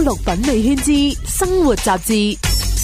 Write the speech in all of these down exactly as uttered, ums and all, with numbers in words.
歐陸品味圈之生活雜誌。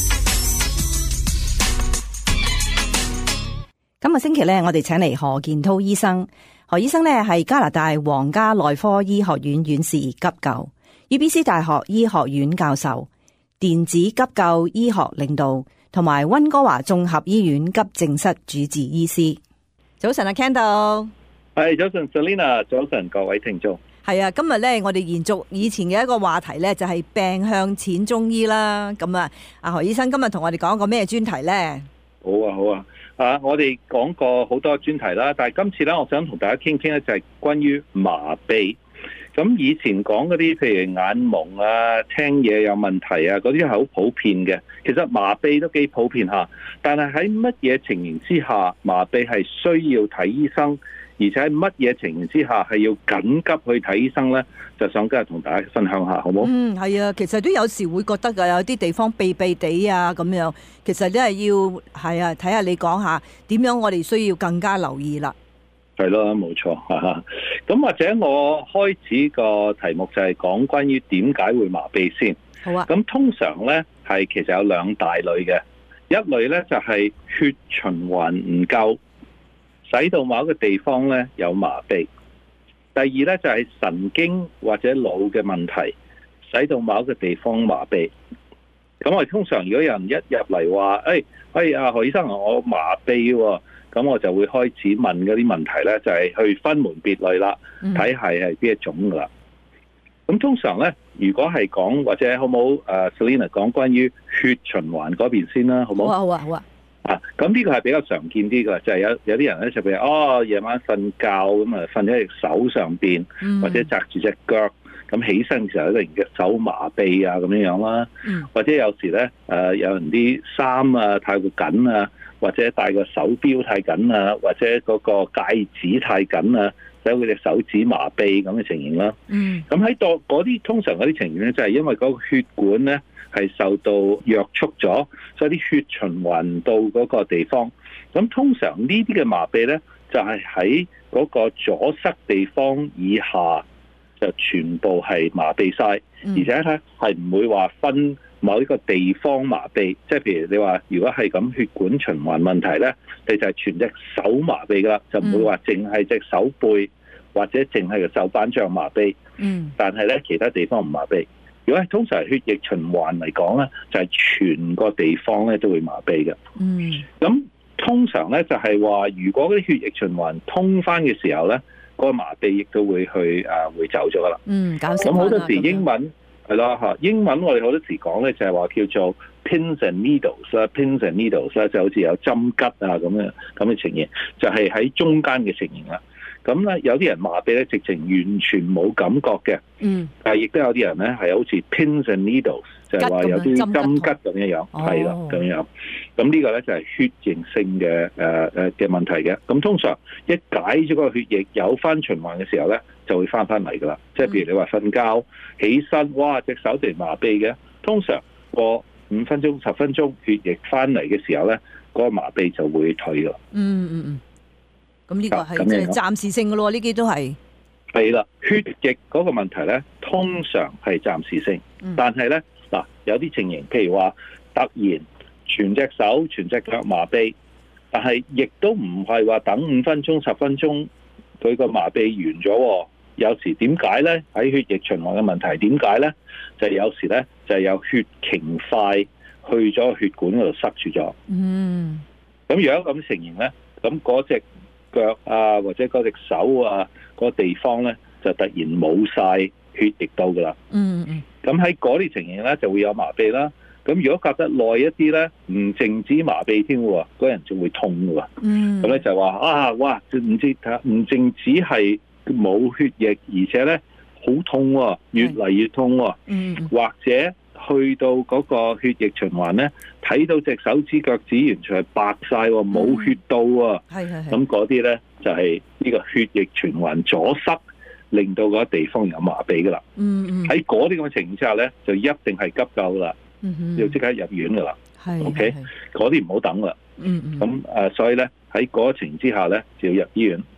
今個星期咧，我哋請嚟何建滔醫生。何醫生咧係加拿大皇家內科醫學院院士急救、U B C 大學醫學院教授、電子急救醫學領導，同埋溫哥華綜合醫院急症室主治醫師。早晨啊 Kendall。 係早晨 Selina， 早晨各位聽眾。 係啊，今日咧我哋延續以前嘅一個話題咧，就係病向淺中醫啦。咁啊，阿何醫生今日同我哋講一個咩專題咧？ 好啊，好啊。啊！我哋講過好多專題啦，但係今次咧，我想同大家傾傾咧，就係關於麻痹。咁以前講嗰啲，譬如眼矇啊、聽嘢有問題啊，嗰啲係好普遍嘅。其實麻痹都幾普遍下，但係喺乜嘢情形之下，麻痹係需要睇醫生，而且喺乜嘢情形之下係要緊急去睇醫生咧？就想今日同大家分享下，好冇？ 嗯，係啊，其實都有時會覺得㗎，有啲地方避避地啊咁樣，其實都係要係啊，睇下你講下點樣，我哋需要更加留意啦。 係咯，冇錯。咁或者我開始個題目就係講關於點解會麻痹先。 好啊。咁通常咧係其實有兩大類嘅，一類咧就係血循環唔夠，使到某一個地方咧有麻痹。第二咧就係神經或者腦嘅問題，使到某一個地方麻痹。咁我哋通常如果有人一入嚟話，誒，喂，阿何醫生，我麻痹喎，咁我就會開始問嗰啲問題咧，就係去分門別類啦，睇下係邊一種噶啦。咁通常咧，如果係講或者好冇誒 Selina 講關於血循環嗰邊先啦，好冇？ 好啊，好啊，好啊。 啊，咁呢個係比較常見啲㗎，就係、是、有有啲人咧就譬如哦夜晚瞓覺咁啊，瞓喺隻手上邊，或者紮住隻腳，咁起身嘅時候咧，突然隻手麻痹啊咁樣樣啦，或者有時咧誒有人啲衫啊太過緊啊，或者戴個手錶太緊啊，或者嗰個戒指太緊啊，使佢隻手指麻痹咁嘅情形啦。嗯，咁喺度嗰啲通常嗰啲情形咧，就係因為嗰個血管咧係受到約束咗，所以啲血循環到嗰個地方。咁通常呢啲嘅麻痹咧，就係喺嗰個阻塞地方以下就全部係麻痹晒，而且咧係唔會話分某一個地方麻痹，即係譬如你話如果係咁血管循環問題咧，你就係全隻手麻痹噶啦，就唔會話淨係隻手背或者淨係個手板掌麻痹。嗯，但係咧其他地方唔麻痹。如果係通常係血液循環嚟講咧，就係全個地方咧都會麻痹嘅。嗯，咁通常咧就係話，如果嗰啲血液循環通翻嘅時候咧，嗰個麻痹亦都會去啊會走咗噶啦。嗯，搞咁好多時英文係咯嚇，英文我哋好多時講咧就係話叫做 pins and needles 啦，pins and needles 啦，就好似有針吉啊咁嘅咁嘅情形，就係喺中間嘅情形啦。咁咧有啲人麻痹咧，直情完全冇感覺嘅。嗯。但係亦都有啲人咧係好似 pins and needles，就係話有啲針吉咁樣樣，係啦咁樣。咁呢個咧就係血型性嘅誒誒嘅問題嘅。咁通常一解咗個血液有翻循環嘅時候咧，就會翻翻嚟噶啦。即係譬如你話瞓覺起身，哇隻手突然麻痹嘅，通常過五分鐘十分鐘血液翻嚟嘅時候咧，嗰個麻痹就會退噶啦。嗯嗯嗯。咁呢個係即係暫時性嘅咯，呢啲都係係啦。血液嗰個問題咧，通常係暫時性，嗯、但係咧嗱，有啲情形，譬如話突然全隻手、全隻腳麻痹，但係亦都唔係話等五分鐘、十分鐘佢個麻痹完咗。有時點解咧？喺血液循環嘅問題，點解咧？就係、有時咧就係、有血凝塊去咗血管嗰度塞住咗。嗯，咁如果咁情形咧，咁嗰隻腳啊，或者嗰隻手啊，嗰個地方咧就突然冇晒血液到噶啦。嗯嗯。咁喺嗰啲情形咧就會有麻痹啦。咁如果隔得耐一啲咧，唔淨止麻痹添喎，嗰人就會痛嘅喎。嗯。咁咧就話啊，哇，唔知唔淨止係冇血液，而且咧好痛喎，越嚟越痛喎。嗯。或者去到嗰個血液循環咧，睇到隻手指腳趾完全係白晒喎，冇血到喎。係係係。咁嗰啲咧就係呢個血液循環阻塞，令到嗰個地方有麻痹噶啦。嗯嗯。喺嗰啲咁嘅情況之下咧，就一定係急救啦。嗯哼。要即刻入院噶啦。係。O K。嗰啲唔好等啦。嗯嗯。咁誒，所以咧喺嗰個情況之下咧，就要入醫院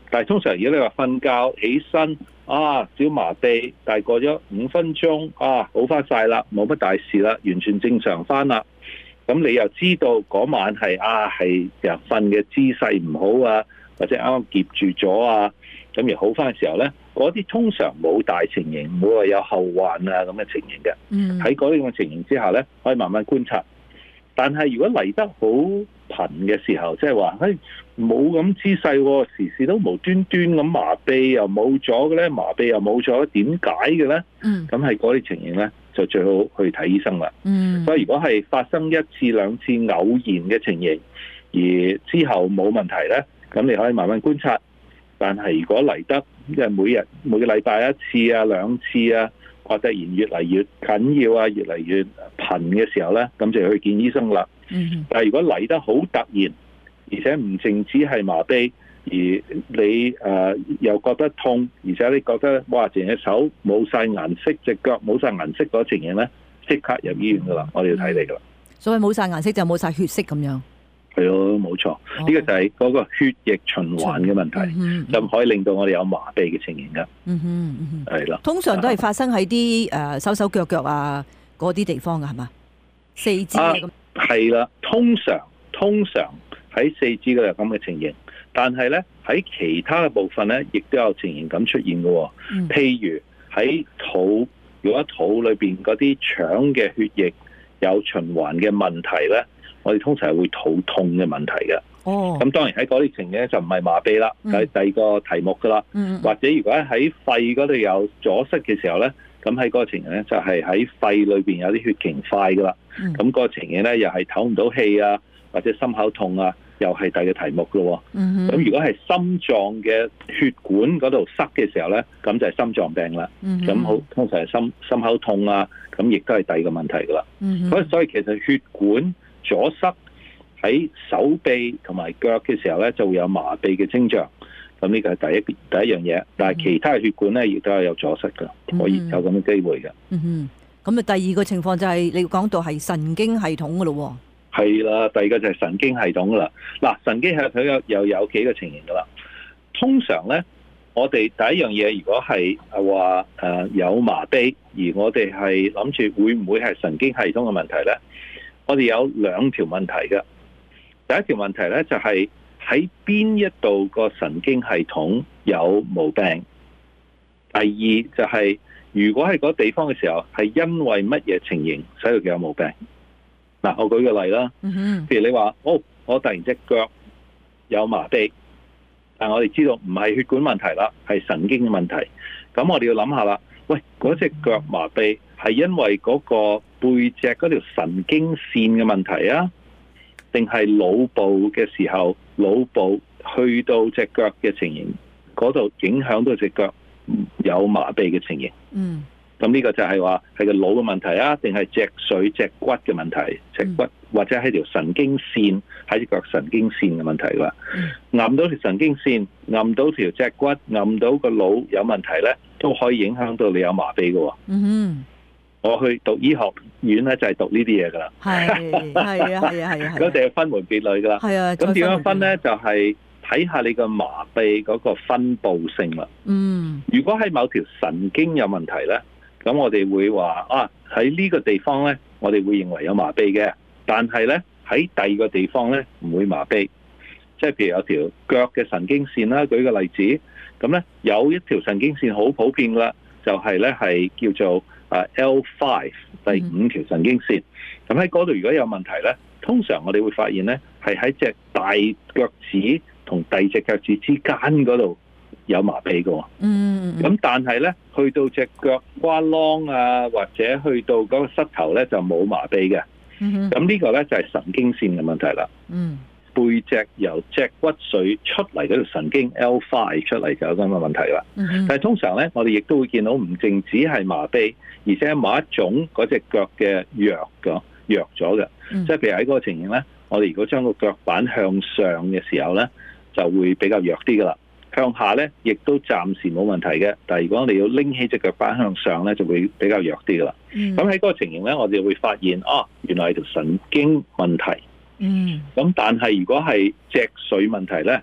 但係通常如果你話瞓覺起身啊少麻痹，但係過咗五分鐘啊好翻晒啦，冇乜大事啦，完全正常翻啦。咁你又知道嗰晚係啊係又瞓嘅姿勢唔好啊，或者啱啱夾住咗啊，咁而好翻嘅時候咧，嗰啲通常冇大情形，唔會話有後患啊咁嘅情形嘅。喺嗰啲咁嘅情形之下咧，可以慢慢觀察。但係如果嚟得好頻嘅時候，即係話，誒冇咁姿勢，時時都無端端咁麻痹又冇咗嘅咧，麻痹又冇咗，點解嘅咧？咁喺嗰啲情形咧，就最好去睇醫生啦。嗯、所以如果係發生一次兩次偶然嘅情形，而之後冇問題咧，咁你可以慢慢觀察。但係如果嚟得即係每日每個禮拜一次啊兩次啊，或者然越嚟越緊要啊，越嚟越頻嘅時候咧，咁就要去見醫生啦。嗯、但係如果嚟得好突然，而且唔淨止係麻痹，而你誒、呃、又覺得痛，而且你覺得哇，淨隻手冇晒顏色，隻腳冇晒顏色嗰情形咧，即刻入醫院噶啦，我哋要睇你噶啦。 所謂冇晒顏色就冇晒血色咁樣。 係咯，冇錯，呢、哦、個就係嗰個血液循環嘅問題，嗯、就唔可以令到我哋有麻痹嘅情形噶。嗯哼，嗯哼，係啦。通常都係發生喺啲誒手手腳腳啊嗰啲地方噶係嘛？四肢咁。 係啦，通常通常喺四肢嗰度有咁嘅情形，但係咧喺其他嘅部分咧，亦都有情形咁出現嘅。嗯、譬如喺肚，如果肚裏邊嗰啲腸嘅血液有循環嘅問題咧，我哋通常係會肚痛嘅問題嘅。哦，咁當然喺嗰啲情形咧就唔係麻痹啦，係、嗯、第二個題目噶啦。嗯、或者如果喺肺嗰度有阻塞嘅時候咧，咁喺嗰個情形咧就係喺肺裏邊有啲血凝塊噶啦。咁、嗯、個情形咧又係唞唔到氣啊，或者心口痛啊，又係第二個題目咯。咁、嗯、哼如果係心臟嘅血管嗰度塞嘅時候咧，咁就係心臟病啦。咁好、嗯、哼通常係心心口痛啊，咁亦都係第二個問題噶啦。嗯、哼所以其實血管阻塞喺手臂同埋腳嘅時候咧，就會有麻痹嘅徵象。咁呢個係第一第一樣嘢，但係其他嘅血管咧，亦都係有阻塞噶，可以有咁嘅機會嘅。嗯哼， 咁啊，第二個情況就係你講到係神經系統噶咯。 係啦，第二個就係神經系統噶啦。嗱，神經系統又又有幾個情形噶啦。通常咧，我哋第一樣嘢，如果係話誒有麻痹，而我哋係諗住會唔會係神經系統嘅問題咧？我哋有兩條問題嘅。第一條問題咧就係喺邊一度個神經系統有毛病。第二就係、是、如果喺嗰地方嘅時候係因為乜嘢情形使到佢有毛病。嗱，我舉個例啦，譬如你話哦，我突然隻腳有麻痹，但我哋知道唔係血管問題啦，係神經嘅問題。咁我哋要諗下啦，喂，嗰隻腳麻痹係因為嗰個背脊嗰條神經線嘅問題啊，定係腦部嘅時候，腦部去到隻腳嘅情形嗰度影響到隻腳有麻痹嘅情形？嗯，咁呢個就係話係個腦嘅問題啊，定係脊髓脊骨嘅問題？脊骨或者係條神經線喺隻腳神經線嘅問題啦。揞到條神經線，揞到條脊骨，揞到個腦有問題咧，都可以影響到你有麻痹嘅。嗯哼。我去讀醫學院咧，就係讀呢啲嘢噶啦。係係啊係啊係啊，嗰就係分門別類噶啦。係啊，咁點樣分咧？就係睇下你個麻痹嗰個分布性啦。嗯，如果喺某條神經有問題咧，咁我哋會話啊，喺呢個地方咧，我哋會認為有麻痹嘅。但係咧喺第二個地方咧唔會麻痹。即係譬如有條腳嘅神經線啦，舉個例子，咁咧有一條神經線好普遍噶啦，就係咧係叫做啊 L 五 第五條神經線，咁喺嗰度如果有問題咧，通常我哋會發現咧係喺隻大腳趾同第二隻腳趾之間嗰度有麻痹嘅。嗯，咁但係咧去到隻腳瓜啷啊，或者去到嗰個膝頭咧就冇麻痹嘅。嗯，咁呢個咧就係神經線嘅問題啦。嗯。背脊由脊骨髓出嚟嗰條神經 L 五 出嚟就有咁嘅問題啦。Mm hmm. 但係通常咧，我哋亦都會見到唔淨止係麻痹，而且某一種嗰隻腳嘅弱咗弱咗嘅。Mm hmm. 即係譬如喺嗰個情形咧，我哋如果將個腳板向上嘅時候咧，就會比較弱啲噶啦。向下咧，亦都暫時冇問題嘅。但係如果你要拎起隻腳板向上咧，就會比較弱啲噶啦。咁喺嗰個情形咧，我哋會發現啊，原來係條神經問題。嗯，咁但係如果係脊髓問題咧，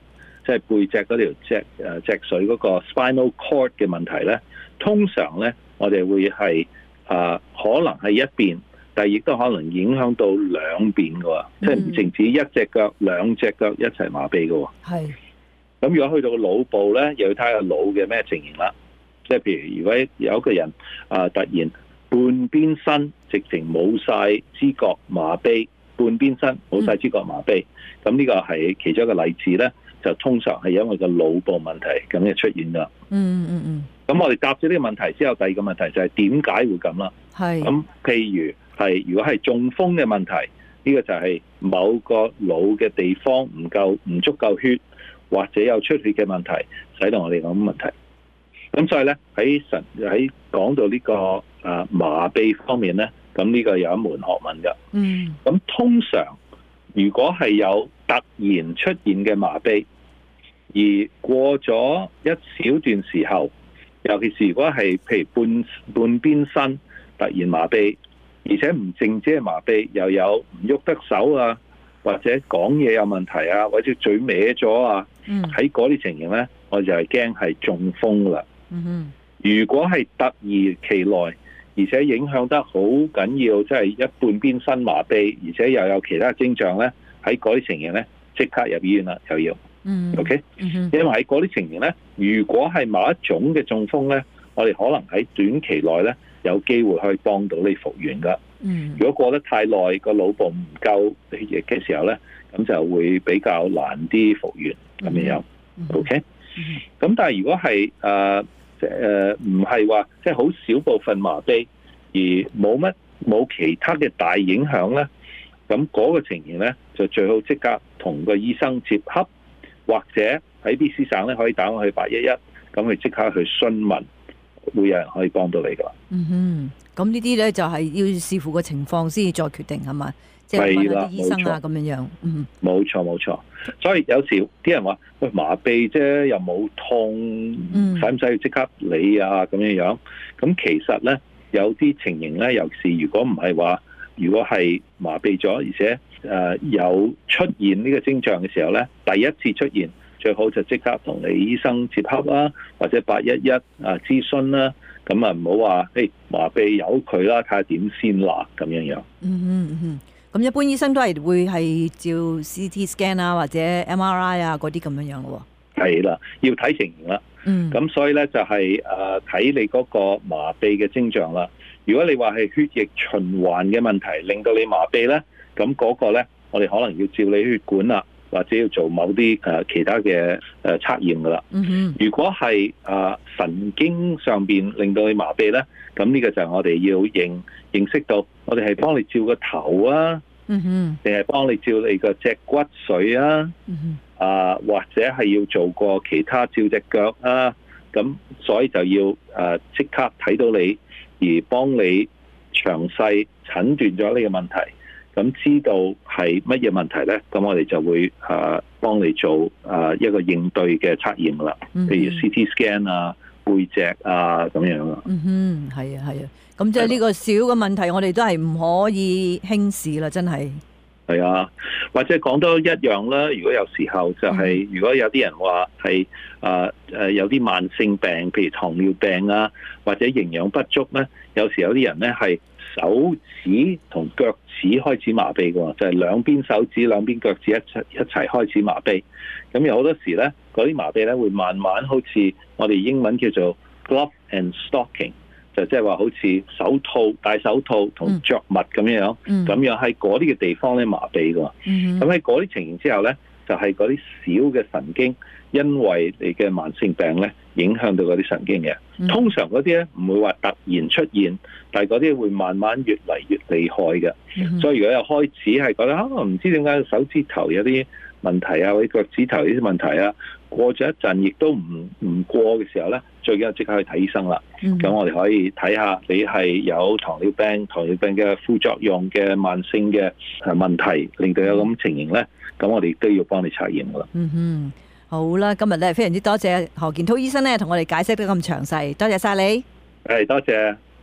即係背脊嗰條脊誒脊髓嗰個 spinal cord 嘅問題咧，通常咧我哋會係啊、呃、可能係一邊，但係亦都可能影響到兩邊嘅，即係唔淨止一隻腳、兩隻腳一齊麻痹嘅。 係。 咁如果去到個腦部咧，又要睇下腦嘅咩情形啦。即係譬如如果有一個人啊、呃、突然半邊身直情冇晒知覺麻痹，半邊身冇晒知覺麻痹，咁呢、嗯、個係其中一個例子咧，就通常係因為個腦部問題咁嘅出現噶。 嗯嗯嗯。咁我哋答咗呢個問題之後，第二個問題就係點解會咁啦？係。咁譬如係如果係中風嘅問題，呢、這個就係某個腦嘅地方唔夠唔足夠血，或者有出血嘅問題，使到我哋咁嘅問題。咁所以咧喺神喺講到呢個啊麻痹方面咧，咁呢個有一門學問噶。嗯。咁通常如果係有突然出現嘅麻痹，而過咗一小段時候，尤其是如果係譬如半半邊身突然麻痹，而且唔淨止係麻痹，又有唔喐得手啊，或者講嘢有問題啊，或者嘴歪咗啊，喺嗰啲情形咧，我就係驚係中風啦。嗯、如果係突如其來，而且影響得好緊要，即係一半邊身麻痹，而且又有其他徵象咧，喺嗰啲情形咧，即刻入醫院啦，又要。嗯，OK，嗯，因為喺嗰啲情形咧，如果係某一種嘅中風咧，我哋可能喺短期內咧有機會可以幫到你復原噶。嗯，如果過得太耐，個腦部唔夠血液嘅時候咧，咁就會比較難啲復原咁樣。嗯、OK，咁、嗯、但係如果係誒誒唔係話即係好少部分麻痹而冇乜冇其他嘅大影響咧，咁嗰個情形咧就最好即刻同個醫生接洽。或者喺 B C 省咧可以打去八一一，咁佢即刻去詢問，會有人可以幫到你噶。嗯哼， 咁呢啲咧就係要視乎個情況先至再決定係嘛，即係問下啲醫生啊咁樣樣。嗯，冇錯冇錯。所以有時啲人話喂麻痹啫，又冇痛，使唔使要即刻理啊？咁樣樣。咁其實咧有啲情形咧，尤其是如果唔係話，如果係麻痹咗，而且誒有出現呢個徵象嘅時候咧，第一次出現最好就即刻同你醫生接洽啦，或者八一一啊諮詢啦，咁啊唔好話誒麻痹由佢啦，睇下點先啦咁樣樣。嗯嗯嗯，咁一般醫生都係會係照 C T scan 啊或者 M R I 啊嗰啲咁樣樣咯。 係啦，要睇情形啦。嗯，咁所以咧就係誒睇你嗰個麻痹嘅徵象啦。如果你話係血液循環嘅問題令到你麻痹咧，咁嗰個咧，我哋可能要照你血管啦，或者要做某啲誒其他嘅誒測驗噶啦。嗯、如果係誒神經上邊令到你麻痹咧，咁呢個就係我哋要認認識到，我哋係幫你照個頭啊，定係幫你照你個脊骨髓啊，嗯、啊或者係要做過其他照隻腳啊，咁所以就要誒即刻睇到你。而幫你詳細診斷咗呢個問題，咁知道係乜嘢問題咧？咁我哋就會誒幫你做誒一個應對嘅測驗啦，譬如 C T scan 啊、背脊啊咁樣啊。嗯哼， 係啊係啊，咁即係呢個小嘅問題，我哋都係唔可以輕視啦，真係。 係啊，或者講多一樣啦。如果有時候就係、是，嗯、如果有啲人話係誒誒有啲慢性病，譬如糖尿病啊，或者營養不足咧，有時有啲人咧係手指同腳趾開始麻痹嘅，就係、是、兩邊手指、兩邊腳趾一齊一齊開始麻痹。咁有好多時咧，嗰啲麻痹咧會慢慢好似我哋英文叫做 glove and stocking。就即係話好似手套、戴手套同着襪咁樣樣，咁、嗯、樣喺嗰啲嘅地方咧麻痹㗎。咁喺嗰啲情形之後咧，就係嗰啲小嘅神經，因為你嘅慢性病咧影響到嗰啲神經嘅。嗯、通常嗰啲咧唔會話突然出現，但係嗰啲會慢慢越嚟越厲害嘅。嗯、所以如果有開始係覺得啊，唔知點解手指頭有啲問題啊，或者腳趾頭有啲問題啊，過咗一陣亦都唔唔過嘅時候咧，最緊要即刻去睇醫生啦。咁、嗯、我哋可以睇下你係有糖尿病，糖尿病嘅副作用嘅慢性嘅問題，令到有咁情形咧，咁我哋都要幫你測驗噶啦。嗯哼， 好啦，今日咧非常之多謝何健滔醫生咧，同我哋解釋得咁詳細，多謝晒你。 係，多謝。